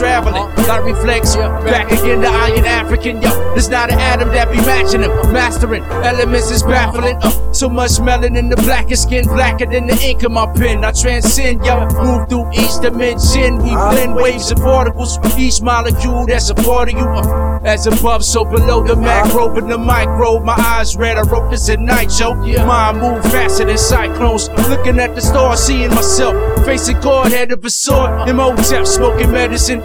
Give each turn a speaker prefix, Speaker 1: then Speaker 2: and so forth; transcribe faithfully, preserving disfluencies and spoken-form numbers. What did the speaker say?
Speaker 1: traveling. Got reflex, back again the iron African, yo. There's not an atom that be matching him. Mastering elements is baffling. Uh, so much melanin in the blackest skin, blacker than the ink of my pen. I transcend, yo. Move through each dimension. We blend waves and particles. Each molecule that's a part of you. Uh, as above, so below the macro, but the micro. My eyes red, I wrote this at night, yo. Mind move faster than cyclones. Looking at the stars, seeing myself. Facing God, head of a sword. M O T E P, smoking medicine.